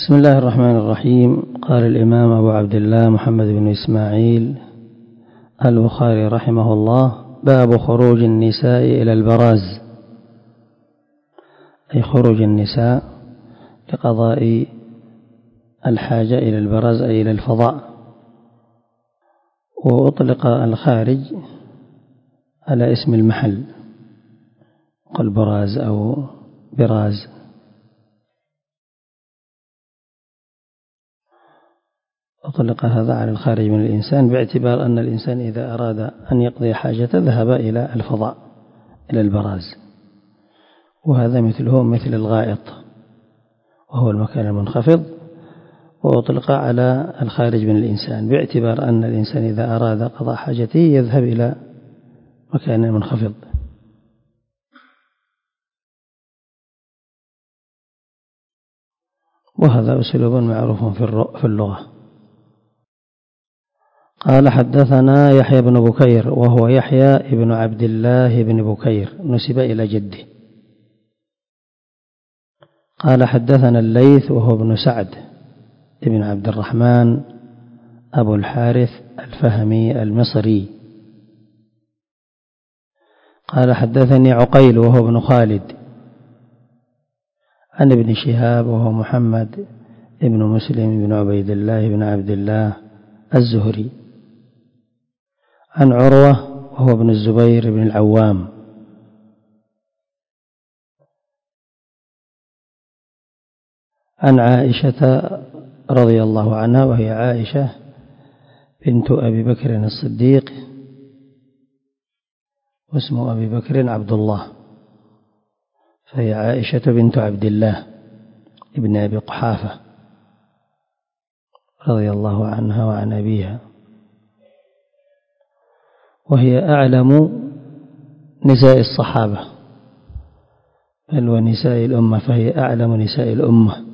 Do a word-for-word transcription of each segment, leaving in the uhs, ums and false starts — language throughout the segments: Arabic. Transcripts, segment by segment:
بسم الله الرحمن الرحيم. قال الإمام أبو عبد الله محمد بن إسماعيل البخاري رحمه الله: باب خروج النساء إلى البراز، أي خروج النساء لقضاء الحاجة إلى البراز أي إلى الفضاء. وأطلق الخارج على اسم المحل، قل براز أو براز. أطلق هذا على الخارج من الإنسان باعتبار أن الإنسان إذا أراد أن يقضي حاجته ذهب إلى الفضاء، إلى البراز، وهذا مثله مثل الغائط وهو المكان المنخفض. وأطلق على الخارج من الإنسان باعتبار أن الإنسان إذا أراد قضاء حاجته يذهب إلى مكان منخفض. وهذا أسلوب معروف في اللغة. قال: حدثنا يحيى بن بكير وهو يحيى بن عبد الله بن بكير، نسب إلى جده. قال: حدثنا الليث وهو ابن سعد ابن عبد الرحمن أبو الحارث الفهمي المصري. قال: حدثني عقيل وهو ابن خالد عن ابن شهاب وهو محمد ابن مسلم بن عبيد الله بن عبد الله الزهري عن عروة وهو ابن الزبير بن العوام عن عائشة رضي الله عنها، وهي عائشة بنت أبي بكر الصديق، واسم أبي بكر عبد الله، فهي عائشة بنت عبد الله ابن أبي قحافة رضي الله عنها وعن أبيها، وهي أعلم نساء الصحابة بل ونساء الأمة، فهي أعلم نساء الأمة.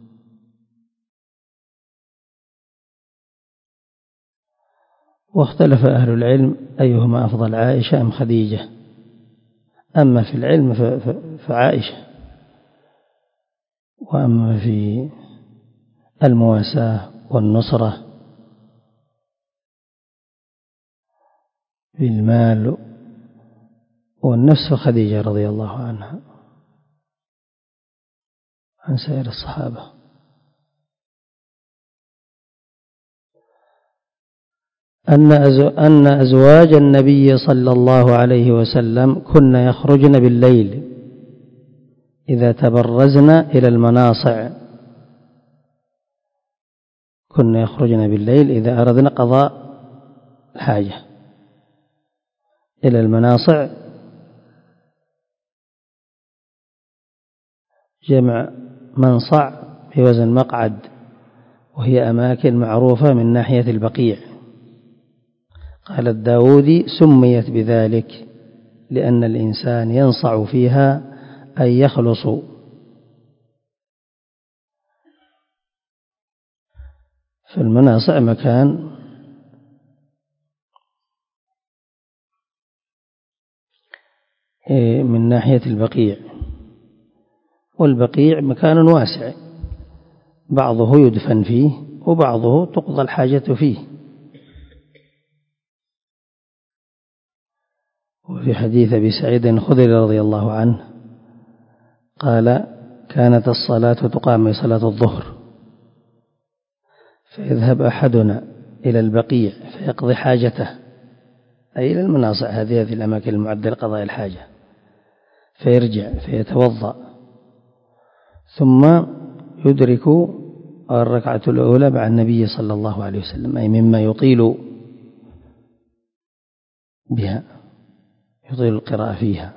واختلف أهل العلم أيهما أفضل، عائشة أم خديجة. أما في العلم فعائشة، وأما في المواساة والنصرة بالمال والنفس فخديجة رضي الله عنها عن سائر الصحابة. أن أزواج النبي صلى الله عليه وسلم كن يخرجن بالليل إذا تبرزن إلى المناصع، كن يخرجن بالليل إذا أردنا قضاء الحاجة إلى المناصع، جمع منصع بوزن مقعد، وهي أماكن معروفة من ناحية البقيع. قال الداودي: سميت بذلك لأن الإنسان ينصع فيها أي يخلص. فالمناصع مكان من ناحية البقيع، والبقيع مكان واسع، بعضه يدفن فيه وبعضه تقضى الحاجة فيه. وفي حديث أبي سعيد الخدري رضي الله عنه قال: كانت الصلاة تقام صلاة الظهر، فيذهب أحدنا إلى البقيع فيقضي حاجته، أي إلى المناصع، هذه هذه الأماكن المعدة لقضاء الحاجة، فيرجع فيتوضأ، ثم يدرك الركعة الأولى مع النبي صلى الله عليه وسلم، أي مما يطيل بها، يطيل القراءة فيها.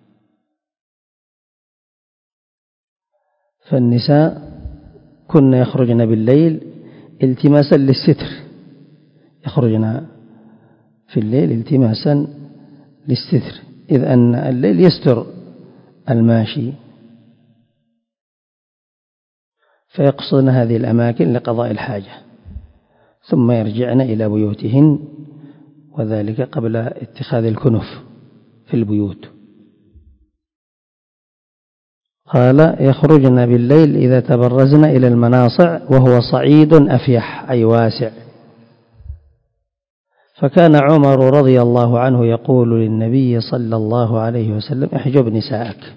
فالنساء كن يخرجن بالليل التماسا للستر، يخرجن في الليل التماسا للستر، إذ أن الليل يستر الماشي، فيقصدن هذه الأماكن لقضاء الحاجة، ثم يرجعن إلى بيوتهن، وذلك قبل اتخاذ الكنف في البيوت. قال يخرجن بالليل إذا تبرزن إلى المناصع وهو صعيد أفيح أي واسع. فكان عمر رضي الله عنه يقول للنبي صلى الله عليه وسلم احجب نساءك،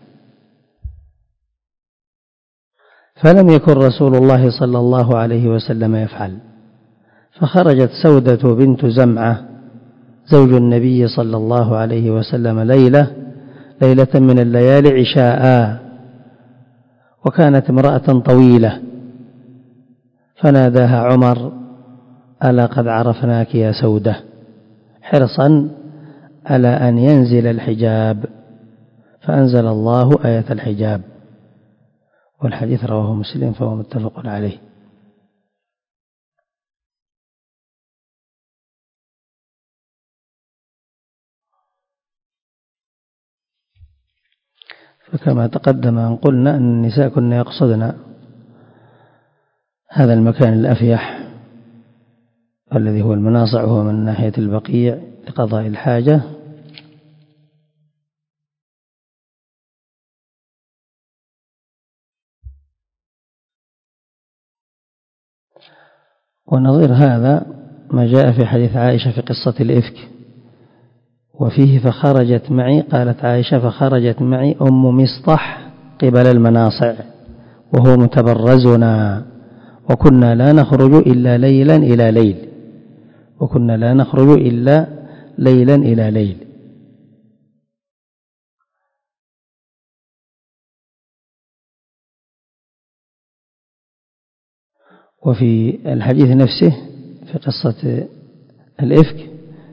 فلم يكن رسول الله صلى الله عليه وسلم يفعل. فخرجت سودة بنت زمعة زوج النبي صلى الله عليه وسلم ليلة ليلة من الليالي عشاء، وكانت امرأة طويلة، فناداها عمر ألا قد عرفناك يا سودة، حرصا على أن ينزل الحجاب، فأنزل الله آية الحجاب، والحديث رواه مسلم فهو متفق عليه. فكما تقدم أن قلنا أن النساء كنا يقصدن هذا المكان الأفيح الذي هو المناصع، وهو من ناحية البقيع لقضاء الحاجة، ونظير هذا ما جاء في حديث عائشة في قصة الإفك، وفيه فخرجت معي، قالت عائشة فخرجت معي أم مصطح قبل المناصع وهو متبرزنا، وكنا لا نخرج إلا ليلا إلى ليل وكنا لا نخرج إلا ليلا إلى ليل. وفي الحديث نفسه في قصة الإفك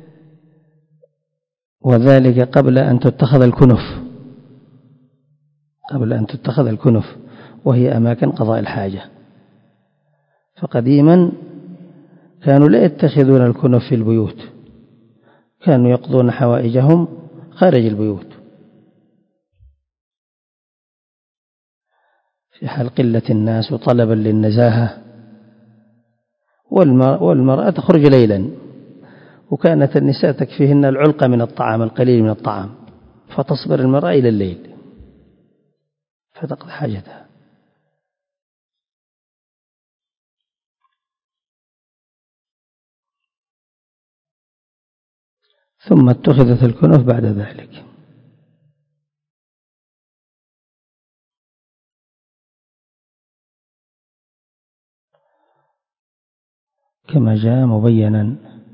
وذلك قبل أن تتخذ الكنف قبل أن تتخذ الكنف وهي أماكن قضاء الحاجة. فقديما كانوا لا يتخذون الكنف في البيوت، كانوا يقضون حوائجهم خارج البيوت في حال قلة الناس وطلبا للنزاهة. والمرأة تخرج ليلا، وكانت النساء تكفيهن العلقة من الطعام، القليل من الطعام، فتصبر المرأة إلى الليل فتقضي حاجتها. ثم اتخذت الكنف بعد ذلك. كما جاء مبينا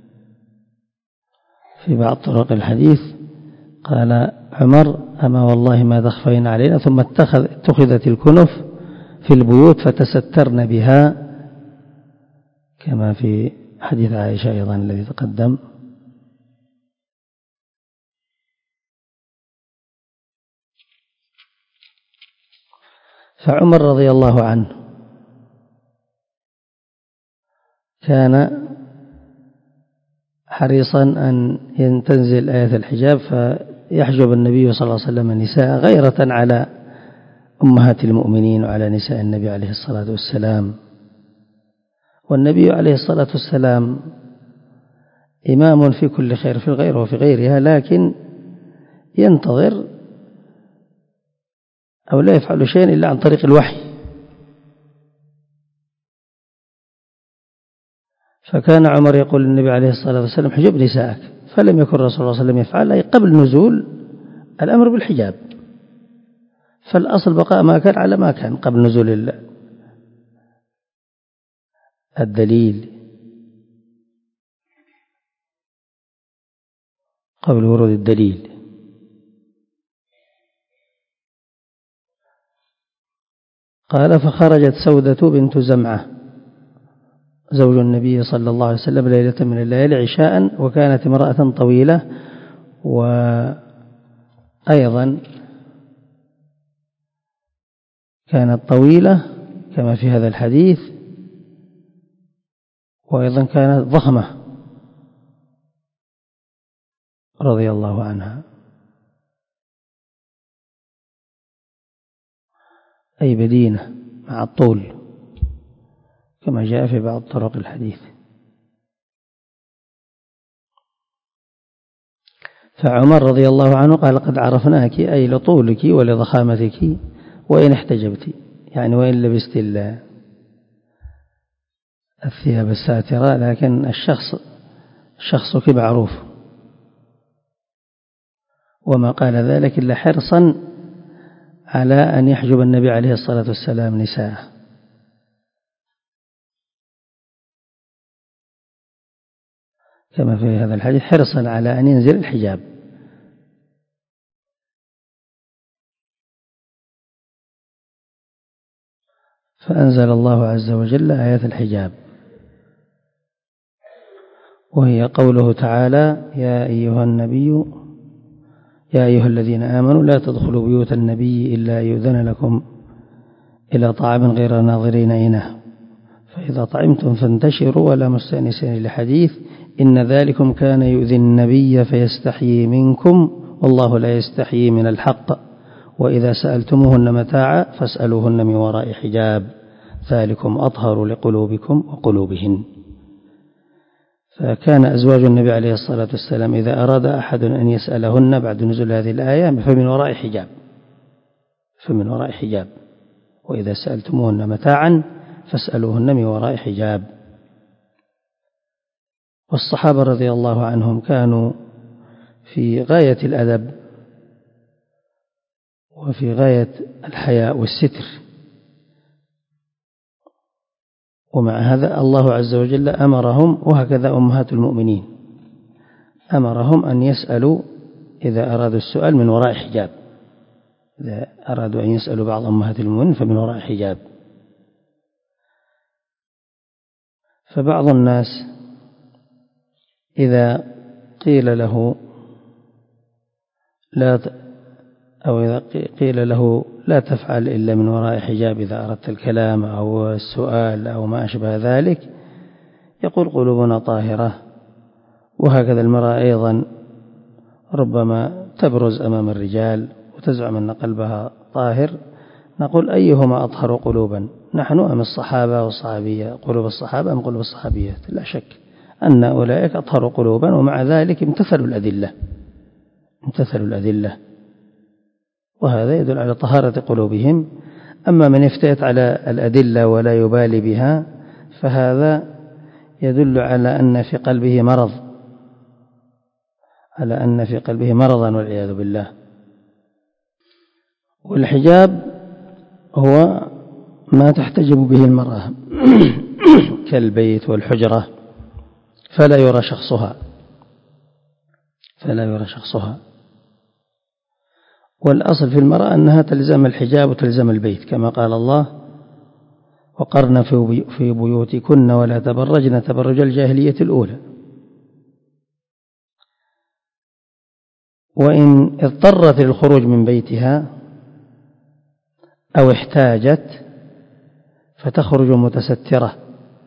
في بعض طرق الحديث، قال عمر أما والله ما تخفين علينا، ثم اتخذت الكنف في البيوت فتسترن بها، كما في حديث عائشة أيضا الذي تقدم. فعمر رضي الله عنه كان حريصا أن تنزل آية الحجاب فيحجب النبي صلى الله عليه وسلم النساء غيرة على أمهات المؤمنين وعلى نساء النبي عليه الصلاة والسلام. والنبي عليه الصلاة والسلام إمام في كل خير في الغير وفي غيرها، لكن ينتظر أو لا يفعل شيئا إلا عن طريق الوحي. فكان عمر يقول للنبي عليه الصلاة والسلام حجب نساءك، فلم يكن رسول الله صلى الله عليه وسلم يفعل أي قبل نزول الأمر بالحجاب، فالأصل بقاء ما كان على ما كان قبل نزول الدليل، قبل ورود الدليل. قال فخرجت سودة بنت زمعة زوج النبي صلى الله عليه وسلم ليلة من الليالي عشاء، وكانت امرأة طويلة، وأيضا كانت طويلة كما في هذا الحديث، وأيضا كانت ضخمة رضي الله عنها، أي بدينة مع الطول كما جاء في بعض طرق الحديث. فعمر رضي الله عنه قال قد عرفناك أي لطولك ولضخامتك وإن احتجبت يعني وإن لبست الثياب الساترة، لكن الشخص شخصك معروف، وما قال ذلك إلا حرصا على أن يحجب النبي عليه الصلاة والسلام نساءه. كما في هذا الحديث حرصا على أن ينزل الحجاب. فأنزل الله عز وجل آية الحجاب، وهي قوله تعالى: يا أيها النبي يا أيها الذين آمنوا لا تدخلوا بيوت النبي إلا يؤذن لكم إلى طعام غير ناظرين إناه فإذا طعمتم فانتشروا ولا مستأنسين لحديث إن ذلكم كان يؤذي النبي فيستحيي منكم والله لا يستحيي من الحق وإذا سألتموهن متاعا فاسألوهن من وراء حجاب ذلكم أطهر لقلوبكم وقلوبهن. فكان أزواج النبي عليه الصلاة والسلام إذا أراد أحد أن يسألهن بعد نزول هذه الآية فمن وراء حجاب فمن وراء حجاب وإذا سألتموهن متاعا فاسألوهن من وراء حجاب. والصحابة رضي الله عنهم كانوا في غاية الأدب وفي غاية الحياء والستر، ومع هذا الله عز وجل أمرهم، وهكذا أمهات المؤمنين أمرهم أن يسألوا إذا أرادوا السؤال من وراء حجاب، إذا أرادوا أن يسألوا بعض أمهات المؤمنين فمن وراء حجاب. فبعض الناس إذا قيل له لا أو إذا قيل له لا تفعل إلا من وراء حجاب إذا أردت الكلام أو السؤال أو ما أشبه ذلك يقول قلوبنا طاهرة. وهكذا المرأة أيضا ربما تبرز أمام الرجال وتزعم أن قلبها طاهر، نقول أيهما أطهر قلوبا، نحن أم الصحابة والصحابية، قلوب الصحابة أم قلوب الصحابيات؟ لا شك أن أولئك أطهر قلوبا، ومع ذلك امتثلوا الأدلة امتثلوا الأدلة وهذا يدل على طهارة قلوبهم. أما من يفتئت على الأدلة ولا يبالي بها فهذا يدل على أن في قلبه مرض على أن في قلبه مرضا والعياذ بالله. والحجاب هو ما تحتجب به المرأة كالبيت والحجرة فلا يرى شخصها فلا يرى شخصها والأصل في المرأة أنها تلزم الحجاب وتلزم البيت، كما قال الله: وقرن في بيوتكن ولا تبرجن تبرج الجاهلية الأولى. وإن اضطرت للخروج من بيتها أو احتاجت فتخرج متسترة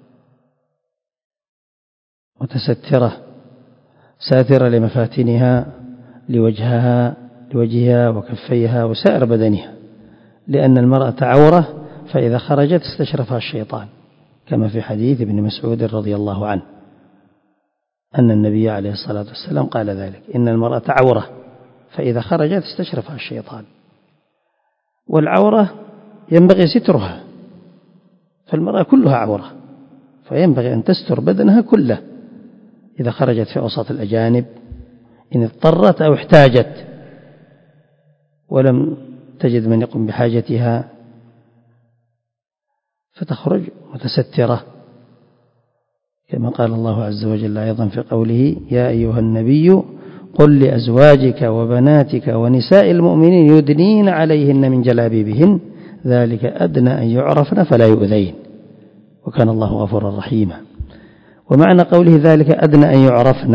متسترة ساترة لمفاتنها لوجهها لوجهها وكفيها وسائر بدنها، لأن المرأة عورة فإذا خرجت استشرفها الشيطان، كما في حديث ابن مسعود رضي الله عنه أن النبي عليه الصلاة والسلام قال ذلك: إن المرأة عورة فإذا خرجت استشرفها الشيطان. والعورة ينبغي سترها، فالمرأة كلها عورة فينبغي أن تستر بدنها كله إذا خرجت في أوساط الأجانب إن اضطرت أو احتاجت ولم تجد من يقوم بحاجتها فتخرج متسترة، كما قال الله عز وجل أيضا في قوله: يا أيها النبي قل لأزواجك وبناتك ونساء المؤمنين يدنين عليهن من جلابيبهن ذلك أدنى أن يعرفن فلا يؤذين وكان الله غفورا رحيما. ومعنى قوله ذلك أدنى أن يعرفن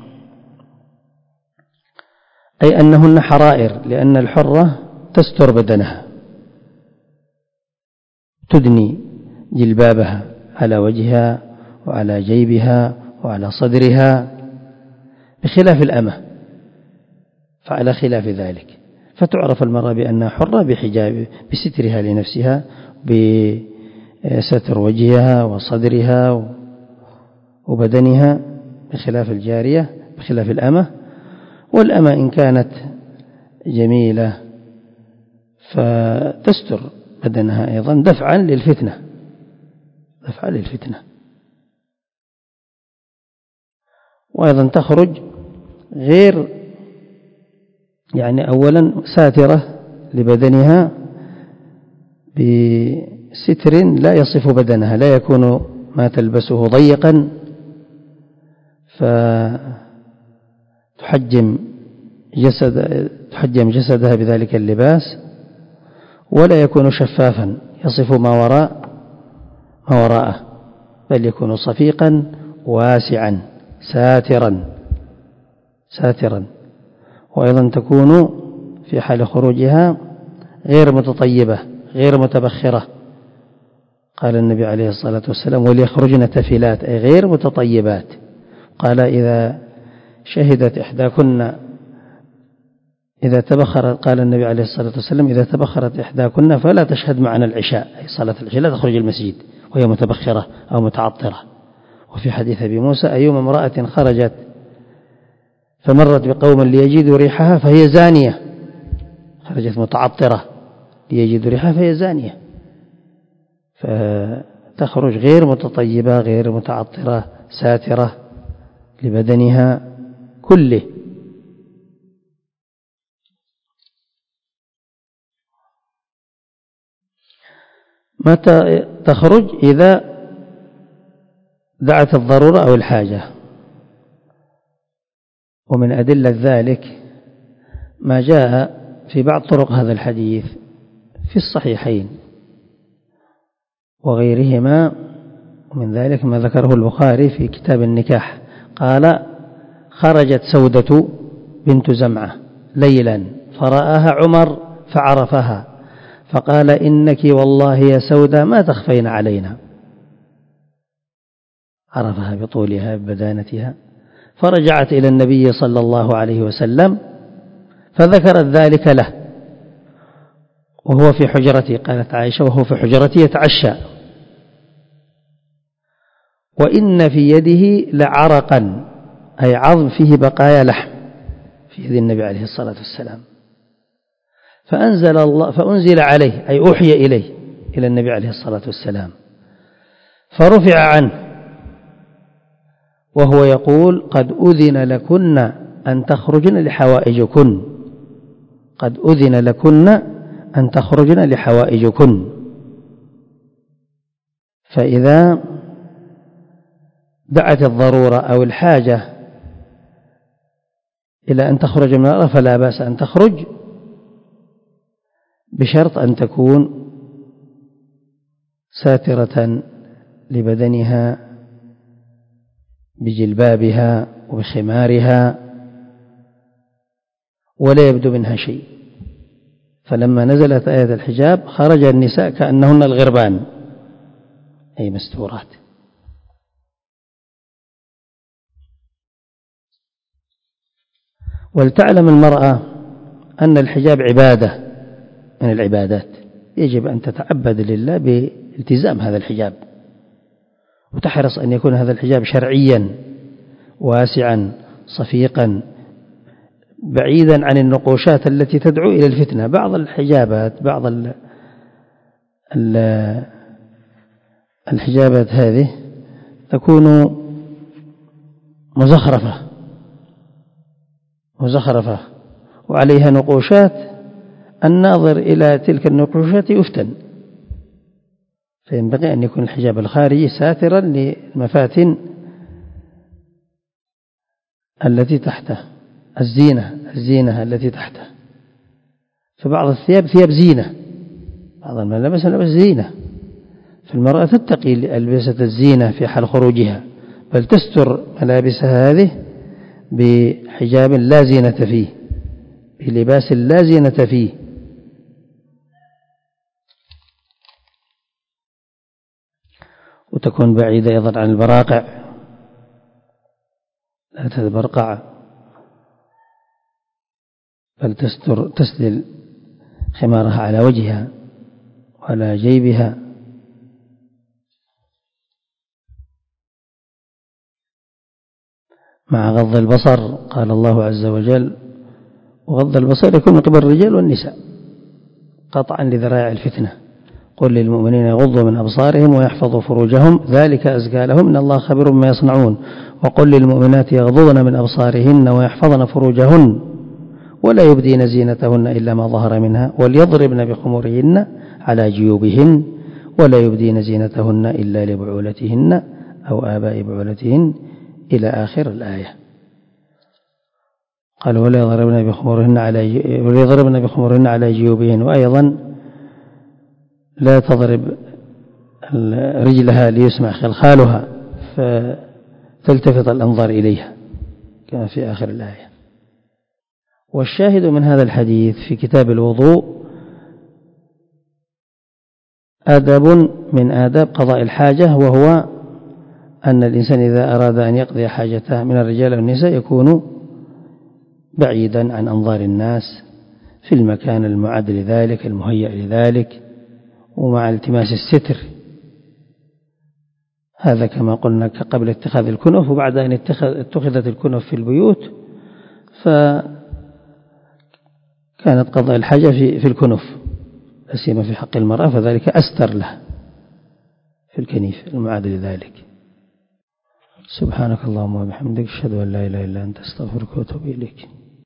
أي أنهن حرائر، لأن الحرة تستر بدنها تدني جلبابها على وجهها وعلى جيبها وعلى صدرها، بخلاف الأمة فعلى خلاف ذلك، فتعرف المرأة بأنها حرة بحجاب بسترها لنفسها بستر وجهها وصدرها وبدنها، بخلاف الجارية بخلاف الأمة. والأمة إن كانت جميلة فتستر بدنها أيضا دفعا للفتنة دفعا للفتنة وأيضا تخرج غير يعني أولا ساترة لبدنها بستر لا يصف بدنها، لا يكون ما تلبسه ضيقا فتحجم جسد تحجم جسدها بذلك اللباس، ولا يكون شفافا يصف ما وراء ما وراءه، بل يكون صفيقا واسعا ساترا ساترا وأيضا تكون في حال خروجها غير متطيبة غير متبخرة. قال النبي عليه الصلاة والسلام وليخرجن تفلات أي غير متطيبات. قال إذا شهدت إحداكن إذا تبخرت قال النبي عليه الصلاة والسلام إذا تبخرت إحداكن فلا تشهد معنا العشاء أي صلاة العشاء، لا تخرج المسجد وهي متبخرة أو متعطرة. وفي حديث أبي موسى أيما امرأة خرجت فمرت بقوم ليجدوا ريحها فهي زانية، خرجت متعطرة ليجدوا ريحها فهي زانية، فتخرج غير متطيبة غير متعطرة ساترة لبدنها كله. متى تخرج؟ إذا دعت الضرورة أو الحاجة. ومن أدلة ذلك ما جاء في بعض طرق هذا الحديث في الصحيحين وغيرهما، ومن ذلك ما ذكره البخاري في كتاب النكاح قال خرجت سودة بنت زمعة ليلا فرآها عمر فعرفها فقال إنك والله يا سودة ما تخفين علينا، عرفها بطولها ببدانتها، فرجعت إلى النبي صلى الله عليه وسلم فذكرت ذلك له وهو في حجرته، قالت عائشة وهو في حجرته يتعشى وإن في يده لعرقا أي عظم فيه بقايا لحم في يد النبي عليه الصلاة والسلام، فأنزل الله فأنزل عليه أي أوحي إليه إلى النبي عليه الصلاة والسلام فرفع عنه وهو يقول قد أذن لكن أن تخرجن لحوائجكن، قد أذن لكن أن تخرجن لحوائجكن. فإذا دعت الضرورة أو الحاجة إلى أن تخرج من المرأة فلا بأس أن تخرج بشرط أن تكون ساترة لبدنها بجلبابها وبخمارها ولا يبدو منها شيء. فلما نزلت آية الحجاب خرج النساء كأنهن الغربان أي مستورات. ولتعلم المرأة أن الحجاب عبادة من العبادات، يجب أن تتعبد لله بالتزام هذا الحجاب، وتحرص أن يكون هذا الحجاب شرعيا واسعا صفيقا بعيدا عن النقوشات التي تدعو إلى الفتنة. بعض الحجابات بعض ال ال الحجابات هذه تكون مزخرفة مزخرفة وعليها نقوشات، الناظر إلى تلك النقوشات يفتن، فينبغي أن يكون الحجاب الخارجي ساترا للمفاتن التي تحته، الزينة الزينة التي تحته. فبعض الثياب ثياب زينة، بعض الملابس ملابس زينة، فالمرأة تتقي ألبسة الزينة في حال خروجها، بل تستر ملابسها هذه بحجاب لا زينة فيه، بلباس لا زينة فيه. وتكون بعيدة أيضا عن البراقع، لا تتبرقع، بل تستر تسدل خمارها على وجهها وعلى جيبها. مع غض البصر، قال الله عز وجل وغض البصر يكون من قبل الرجال والنساء، قطعا لذرائع الفتنة. قل للمؤمنين يغضوا من أبصارهم ويحفظوا فروجهم ذلك أزكى لهم إن الله خبير بما يصنعون. وقل للمؤمنات يغضضن من أبصارهن ويحفظن فروجهن ولا يبدين زينتهن إلا ما ظهر منها وليضربن بخمورهن على جيوبهن ولا يبدين زينتهن إلا لبعولتهن أو آباء بعولتهن إلى آخر الآية. قال ولا يضربن بخمورهن على وليضربن بخمورهن على جيوبهن. وأيضا لا تضرب رجلها ليسمع خلخالها فتلتفت الأنظار إليها كما في آخر الآية. والشاهد من هذا الحديث في كتاب الوضوء أدب من آداب قضاء الحاجة، وهو أن الإنسان إذا أراد أن يقضي حاجته من الرجال والنساء يكون بعيدا عن أنظار الناس في المكان المعد لذلك المهيأ لذلك، ومع التماس الستر. هذا كما قلنا قبل اتخاذ الكنف، وبعد أن اتخذت الكنف في البيوت فكانت قضاء الحاجة في, في الكنف، لا سيما في حق المرأة، فذلك أستر له في الكنيف المعاد لذلك. سبحانك اللهم وبحمدك أشهد أن لا إله إلا أنت أستغفرك وأتوب إليك.